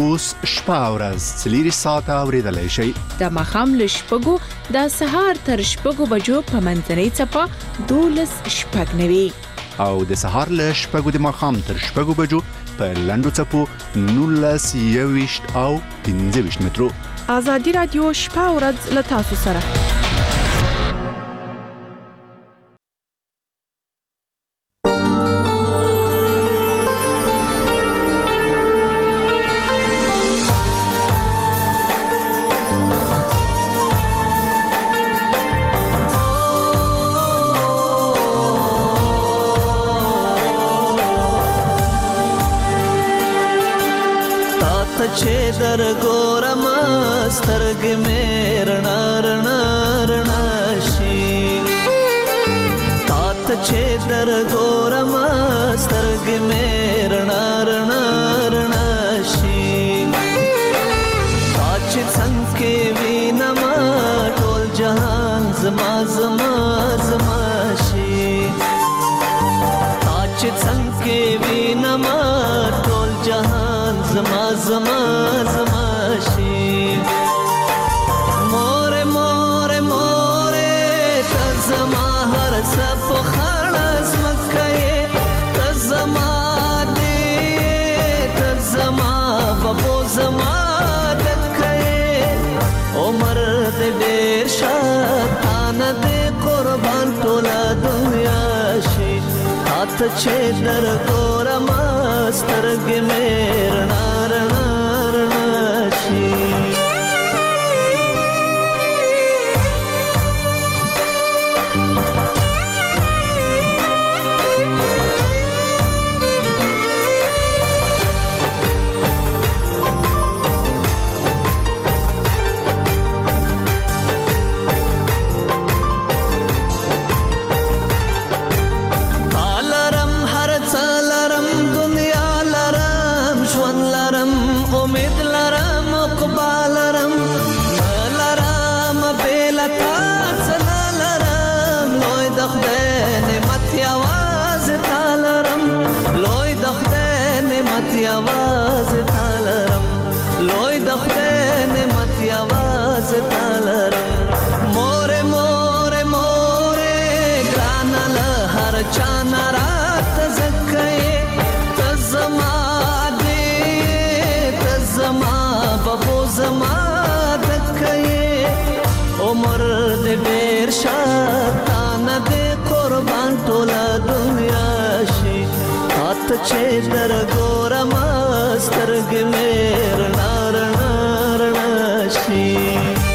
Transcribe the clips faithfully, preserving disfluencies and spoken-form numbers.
اوس شپه او ورځ څلور ساعته اورېدلی شئ. د ماښام له شپږو د سهار تر شپږو بجو په منځنۍ څپه دولس شپږ نوي او د سهار له شپږو د ماښام تر شپږو بجو په لنډو څپو نولس یوویشت او پنځه ویشت مترو. ازادي رادیو شپه او ورځ له تاسو سره. چې در ګورم سترګې مې رڼا رڼا رڼا شي تا ته چې در ګورم سترګې مې رڼا رڼا رڼا شي تا چې څنګه وینم ټول جهان زما زما زما شي تا چې څنګه وینم ټول جهان زما زما زما شي مور مور مور ته زما هر څه په خړز مکه ته زما دې ته زما بابو زما دکه عمر دې ډېر شاتان دې قربان ټوله دنیا شي هات چې در ګورم سترګې مې رڼا رڼا رڼا شي आवाज तालरम लोय दखते ने मत आवाज तालरम मोरे मोरे मोरे ग्रानल हर चाना रात जक्के तजमा दे तजमा बबो जमा दक्के उमर दे बेर शातान दे कुर्बान टोला दुनिया शी हाथ چې در ګورم سترګې مې رڼا رڼا رڼا شي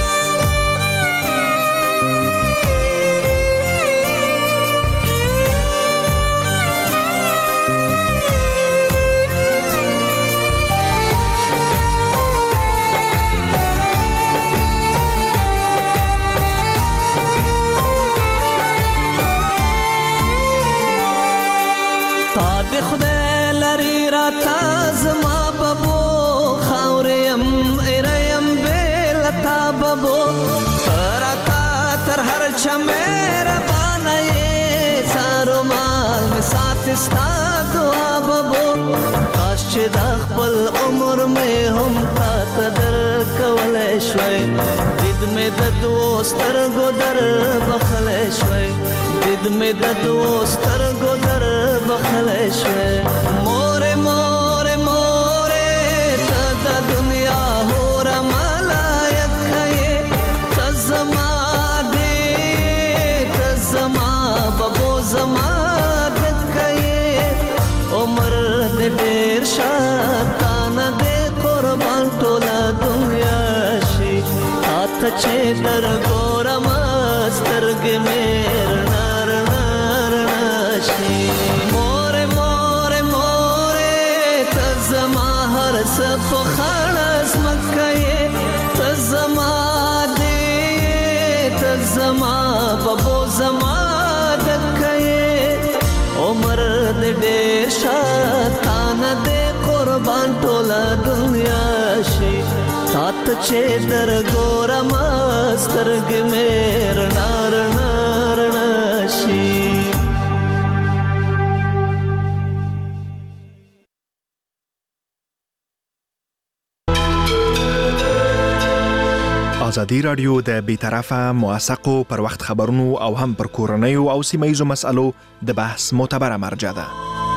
خدای لري را تازما بابو خاورم اریم بل تابو ترتا تر هر چمر باندې سارو مال می سات استا دعا بابو کاش چې د خپل عمر مې هم تا قدر کولای شوي دید مې د دوستر ګدر بخلای شوي دید مې د دوستر ګدر بخلای شوي مور مور مور ته د دنیا هور ملایک یې تزما دې تزما بابو زما دکې عمر دې ډېر شاتان دې قربان ټوله دنیا شي هات چې در ګورم سترګې مې رڼا رڼا رڼا شي مور مور مور ته زما هر څه په خړز مکه ته زما دې ته زما بابو زما دکه عمر دې ډېر شاتان دې قربان ټوله دنیا شي تات چې در ګورم سترګې مې رڼا رڼا رڼا شي ازادي رادیو د بی‌طرفه موثقو پر وخت خبرونو او هم پر کورنیو او سیمه‌ییزو مسألو د بحث معتبره مرجع ده.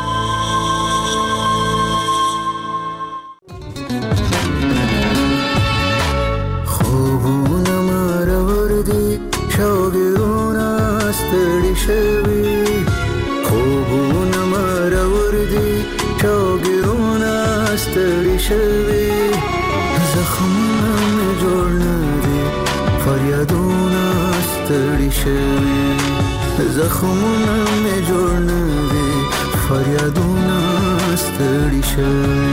خوبونه مرور دي شوګرونه ستړي شوي خوبونه مرور دي شوګرونه ستړي شوي زخمونه مې جوړ نه دي فریادونه ستړي شوي زخمونه مې جوړ نه دي فریادونه ستړي شوي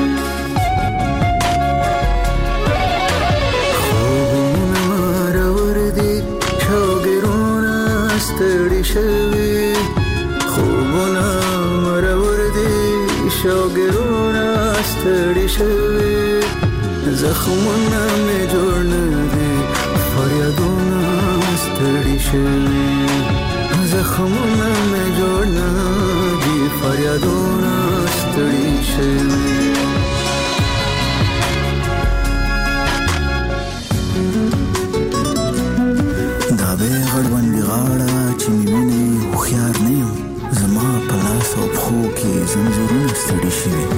خوبونه مرور دي شوګرونه ستړي شوي خوبونه مرور دي شوګرونه ستړي شوي زخمونه مې جوړ نه دي فریادونه ستړي شوي زخمونه مې جوړ نه دي فریادونه ستړي شوي دا به غړوندې غاړه چې مینې هوښیار نه یم زما په لاس او پښو کې زنځیرونه ستړي شوي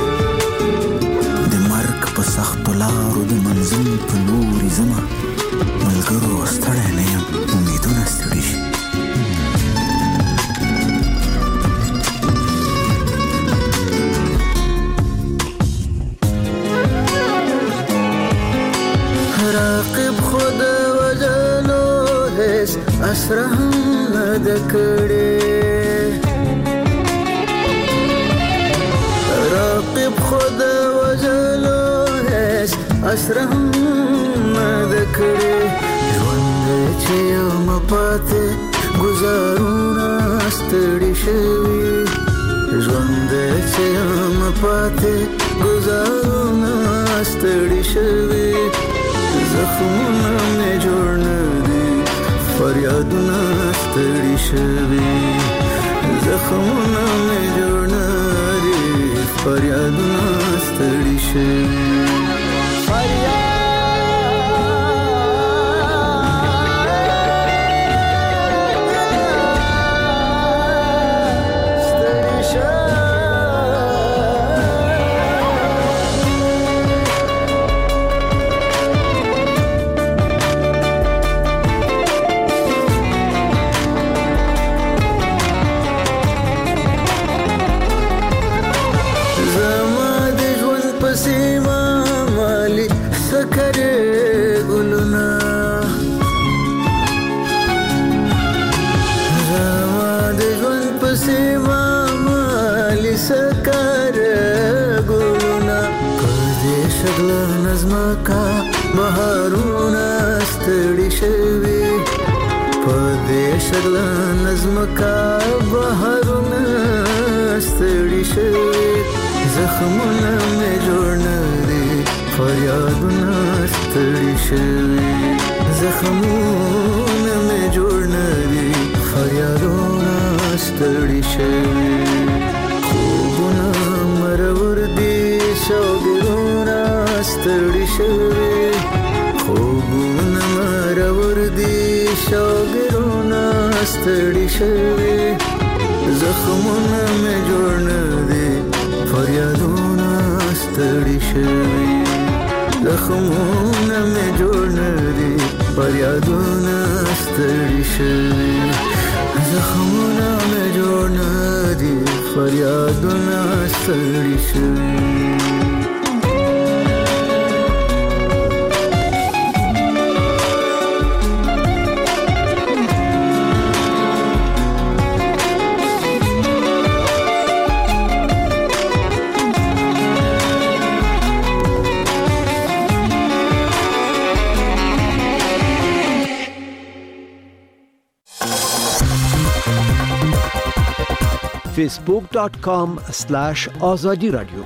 په سختو لارو د منزل په لوري زما ملګرو ستړی نه یم امیدونه ستړي شي راقب خود وجلو هیڅ اسره هم نه ده کړې راقب خود وجلو اسره هم نه ده کړې ژوند چې یم پاتې ګزارونه ستړي شوي ژوند چې یم پاتې ګزارونه ستړي شوي زخمونه مې جوړ نه دي فریادونه ستړي شوي زخمونه مې جوړ نه دي فریادونه ستړي شوي نظمکا بهارونه ستړي شوي په دې شګل نظمکا بهارونه ستړي شوي زخمونه مې جوړ نه دي فریادونه ستړي شوي زخمونه مې جوړ نه دي فریادونه ستړي شوي خوبونه مرور دي شوګرونه ستړي شوي خوبونه مرور دي شوګرونه ستړي شوي زخمونه مې جوړ نه دي فریادونه ستړي شوي زخمونه مې جوړ نه دي فریادونه ستړي شوي زخمونه مې جوړ نه دي فریادونه ستړي شوي facebook dot com slash azadi radio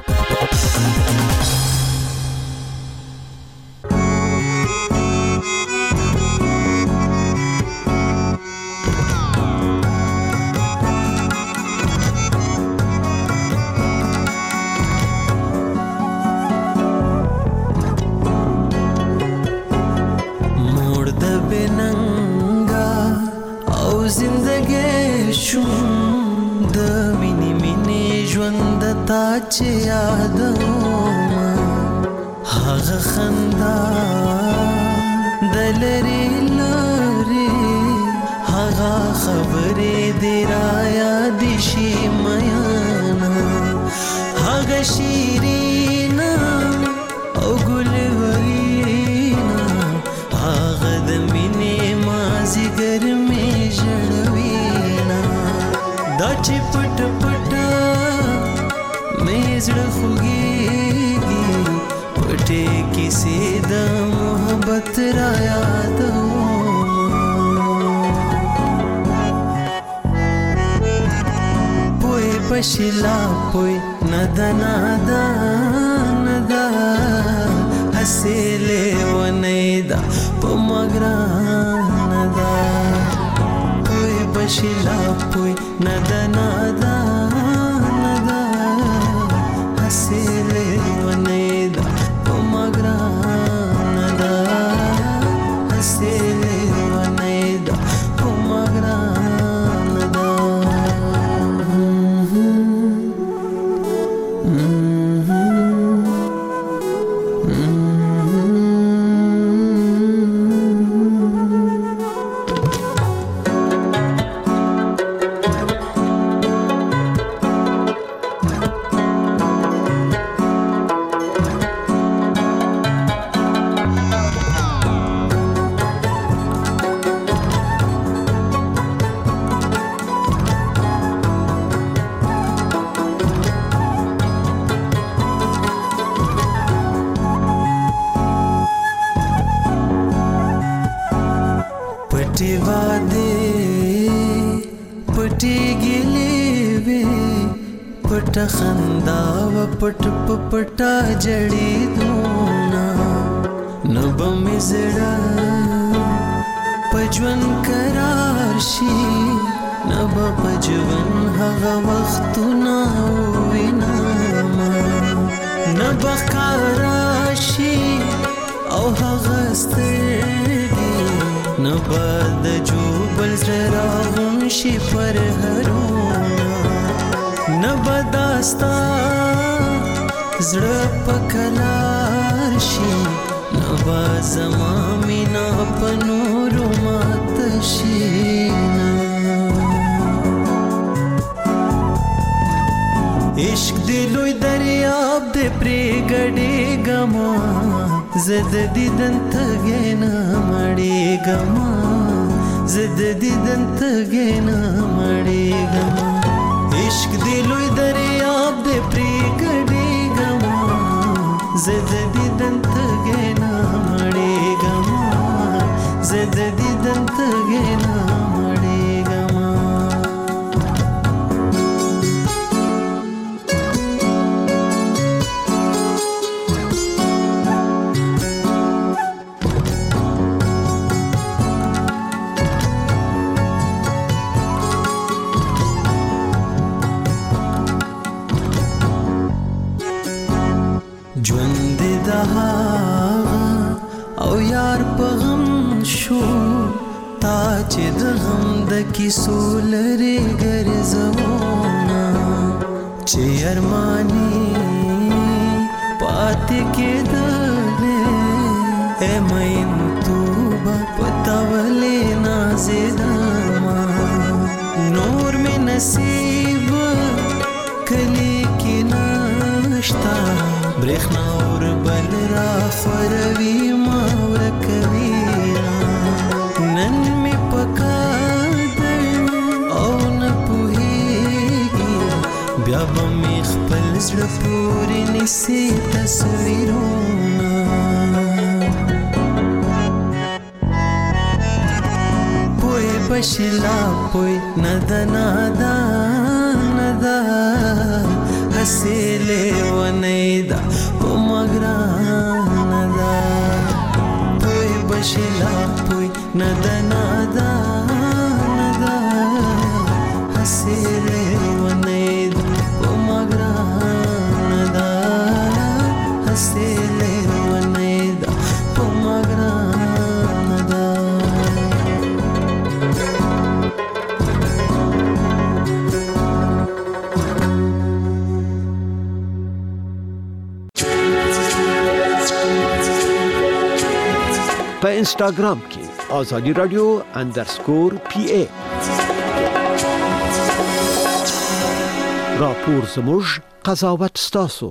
زندګي شوم د مینې مینې ژوند تا چې یادوم هغه خندا د لرې لرې هغه خبرې دې را یادې شي میانه هغه شیرینه او ګلورینا هغه د مینې مازیګر مې ژړوینا دا چې پټ پټ مې زړه خوږېږي پټې کیسې د محبت را یادوم پوی پشلا پوی ندا ندا ندا حسیلې ونیدا په مګران دا پوی پشلا پوی ندا ندا ندا حسیلې ونیدا په مګران دا حسیلې ونیدا په مګران دا پټي واده پټي ګلې وې پټ خندا و پټ پټا جړې دونا نب مزړه پجون قرار شي نب پجون هغه وختونه وینا نب قراشي او هغه ستړي نبا د جوبل زرا هم شي پر هرونا نبا داستا زړه پکلار شي نبا زما مینا پنور مات شي عشق دی لوی دریاب دی پریګړې ګما زد دیدن تګینا مړې ګما زد دیدن تګینا مړې ګما عشق دی لوی دریاب دی پریګړې ګما زد دیدن تګینا مړې ګما زد دیدن تګینا مړې ګما ژوند د او یار په غم شو تا چې د غم د کیسو لري ګرځونا چې ارمانی پاتې کېدلې اے مین توبه پتاولې نازېدما نور مې نصیب کلی کې نشتا برېښنا اور بل را خوروي ما ورکوي نن مې پکادر او نه پوهېږي بیا به مې خپل زړه پورې نیسي تصویرونه پوی بشلا پوی ندا ندا ندا حسیلې ونیدا په مګران دا پوی بشلا پوی ندا ندا ندا حسیلې ونیدا په مګران دا حسیلې ونیدا په مګران دا په انسټاګرام کې آزادي رادیو انډرسکور پی ای. راپور زموږ، قضاوت ستاسو.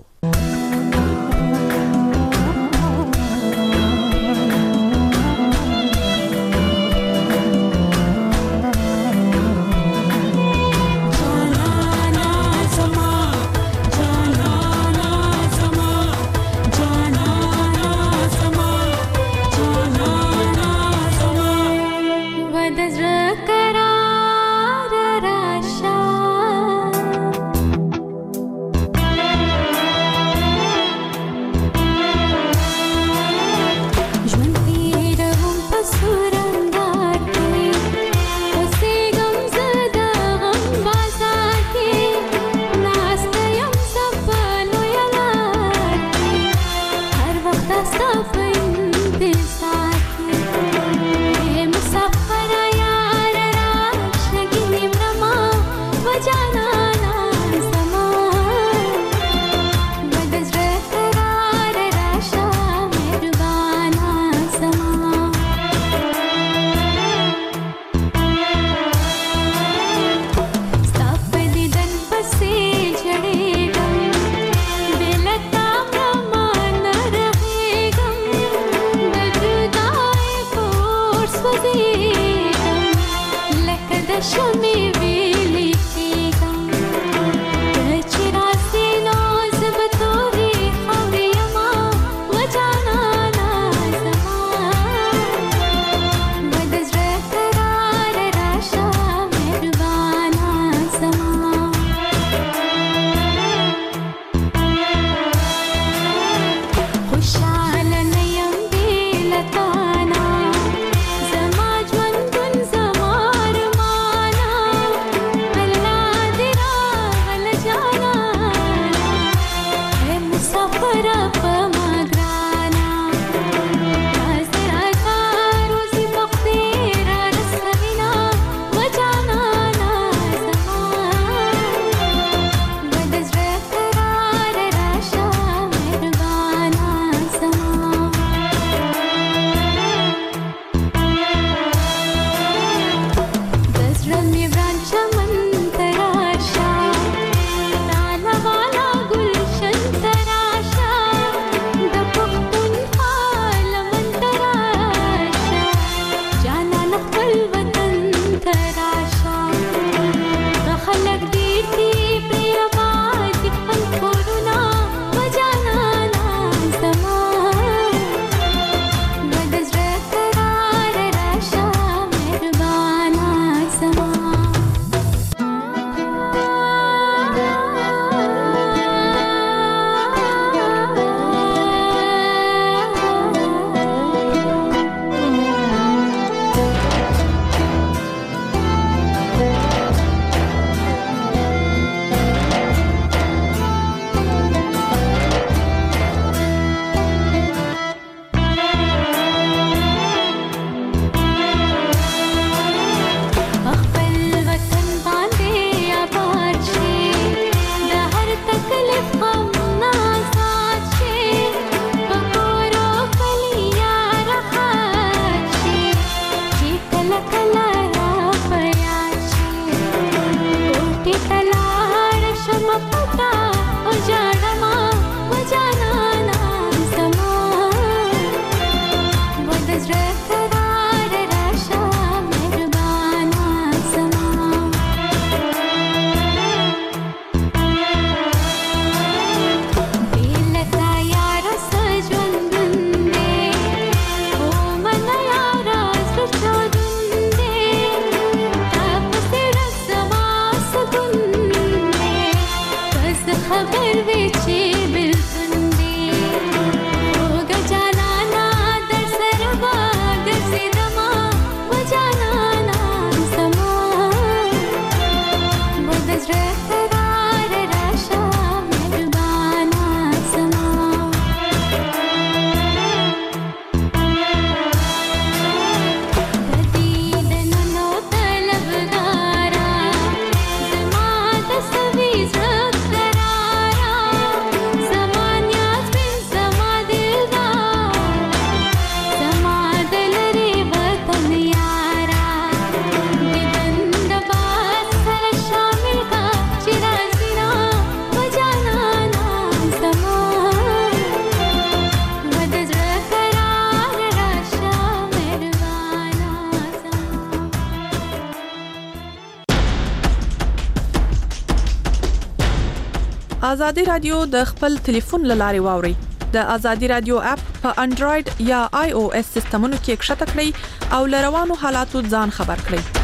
ازادي رادیو د خپل ټلیفون لاري واوري. د ازادي رادیو اپ په انډراید یا آی او اس سیستمونو کې کښته کړئ او لروانو حالاتو ځان خبر کړئ.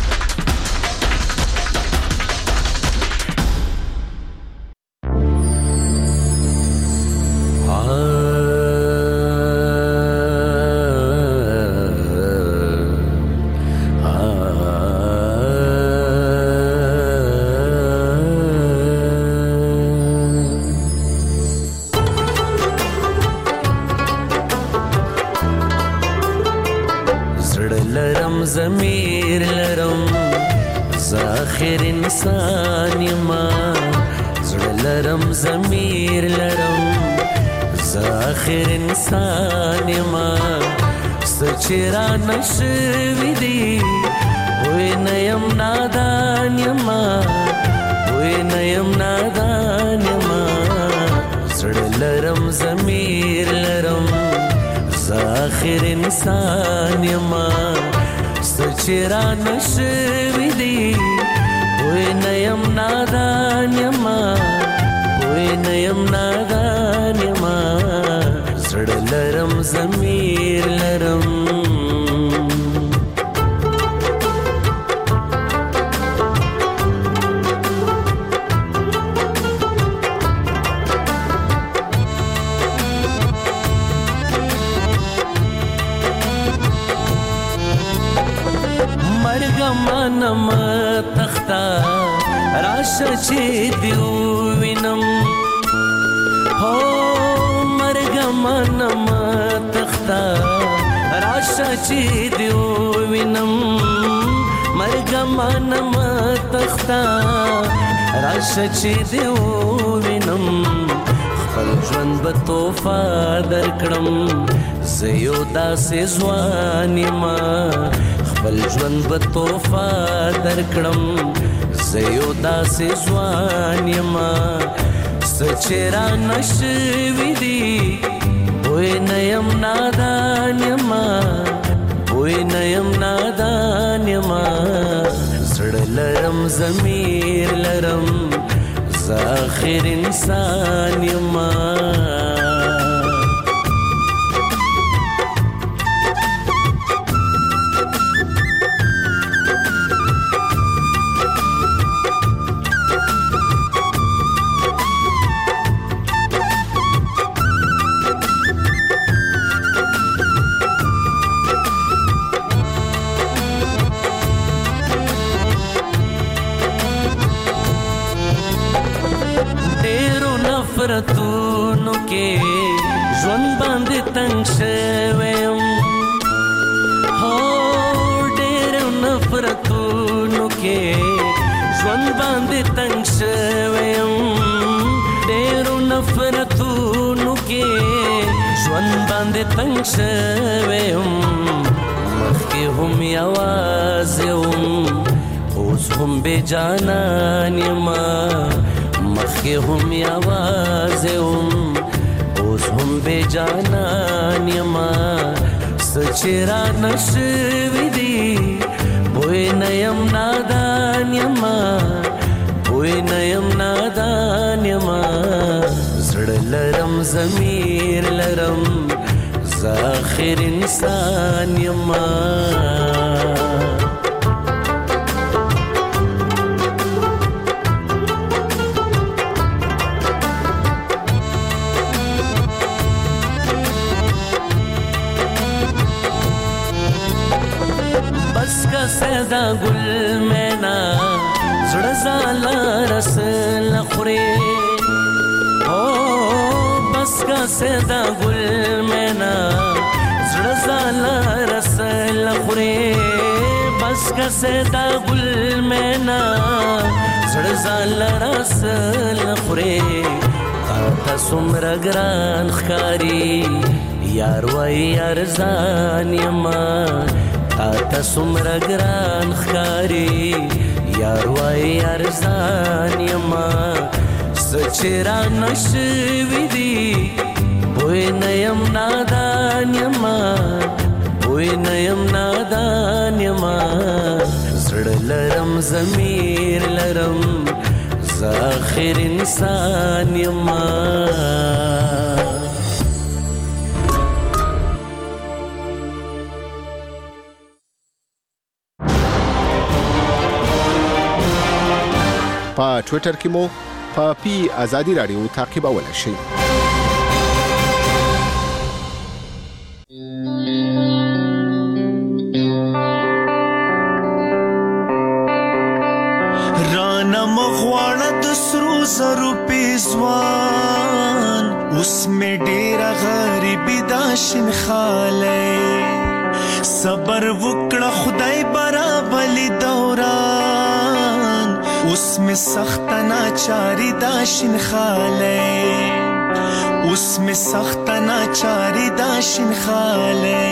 ضمیر لرم زاخر انسان یما زړه لرم ضمیر لرم زاخر انسان یما سچرا نشوي دي وې نیم نادان یما وې نیم نادان یما زړه لرم ضمیر لرم زاخر انسان یما سچرا نشوي دي وې نیم نادان یما وې نیم نادان یما زړه لرم ضمیر لرم مرګمانم تختا راشه چې دیو وینم هو مرګمانم تختا راشه چې دیو وینم مرګمانم تختا راشه چې دیو وینم خپل ژوند به توفا درکړم زه یو داسې ځوان یمه خپل ژوند به توفا درکړم زه یو داسې ځوان یمه څه چې رانه شوي دي پوه نه یم نادان یمه پوه نه یم نادان یمه زړه لرم ضمیر لرم زه آخر انسان یمه نفرتونو کې ژوند باندې تنگ شویم هو ډېر نفرتونو کې ژوند باندې تنگ شویم ډېر نفرتونو کې ژوند باندې تنگ شویم مخکې هم یوازې وم اوس هم بې جانان یمه مخی هم یوازې وم اوس هم بې جانان یمه څه چې رانه شوي دي پوه نه یم نادان یمه پوه نه یم نادان یمه زړه لرم ضمیر لرم زه آخر انسان یمه سدا گل مینا زړه زالا رس لخوري او بس کا سدا گل مینا زړه زالا رس لخوري بس کا سدا گل مینا زړه زالا رس لخوري تا څومره ګران ښکاري یار وای ارزان یما تا څومره ګران ښکاري یار وای ارزان یمه څه چې رانه شوي دي پوه نه یم نادان یمه پوه نه یم نادان یمه زړه لرم ضمیر لرم زه آخر انسان یما په ټوئیټر کې مو په پی آزادی رادیو تعقیبولای شئ. رانا مغواړه د سرو زرو پیزوان اوس مې ډېره غریبي دا شین خالی صبر وکړه خدای برابلی دوران اوس مې سخت ناچاري دا شین خالی اوس مې سخت ناچاري دا شین خالی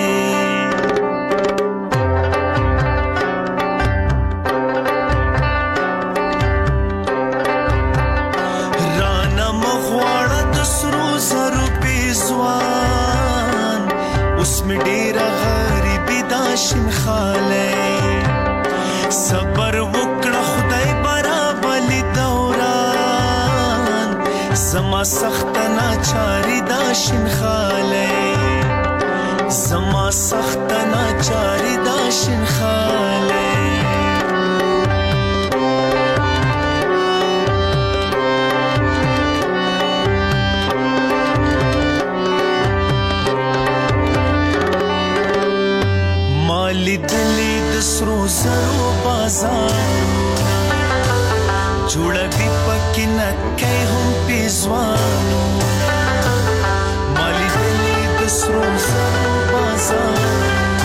شین خالی صبر وکړه خدای برابلی دوران زما سخت ناچاری دا شین خالی زما سخت ناچاری دا شین خالی لیدلی د سرو زرو بازار جوړوي پکې نکۍ هم پیزوانو ما لیدلی د سرو زرو بازار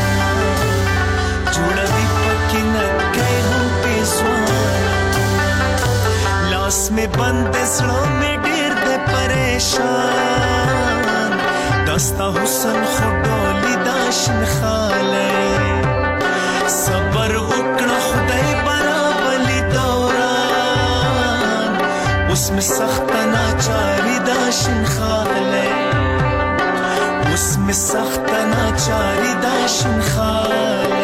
جوړوي پکې نکۍ هم پیزوانو لاس مې بند زړه مې ډېر دی پریشان دستا حسن خو ډولي دا شین خالی صبر وکړه خدای برابلی دوران اوس مې سخت ناچاري دا شین خالی اوس مې سخت ناچاري دا شین خالی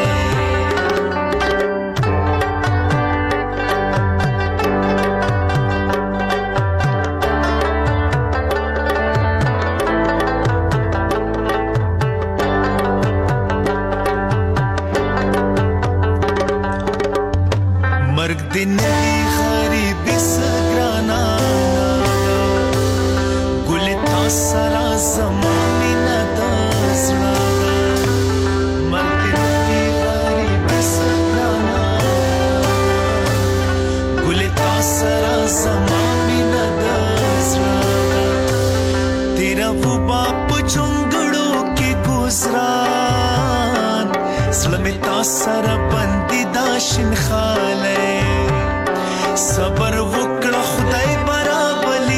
دنیای غریبی سگرانا گل تا سرا زمانی ندازنا مرد دنیای غریبی سگرانا گل تا سرا زمانی ندازنا تیرا وہ باپ جنگڑوں کی گزران سلمی تا سرا بندی داشن خالی صبر وکړه خدای برابلی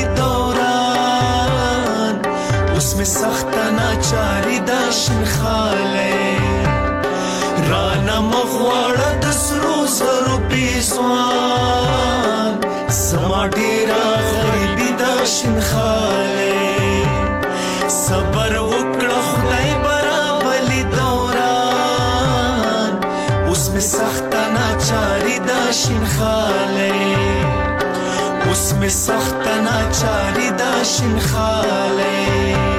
دوران اوس مې سخت ناچاري دا شین خالی رانا مغواړه د سرو زرو پیزوان زما ډېره غریبي دا شین خالی صبر وکړه خدای برابلی دوران اوس مې سخت ناچاري دا شین خالی اوس مې سخت ناچاري دا شین خالی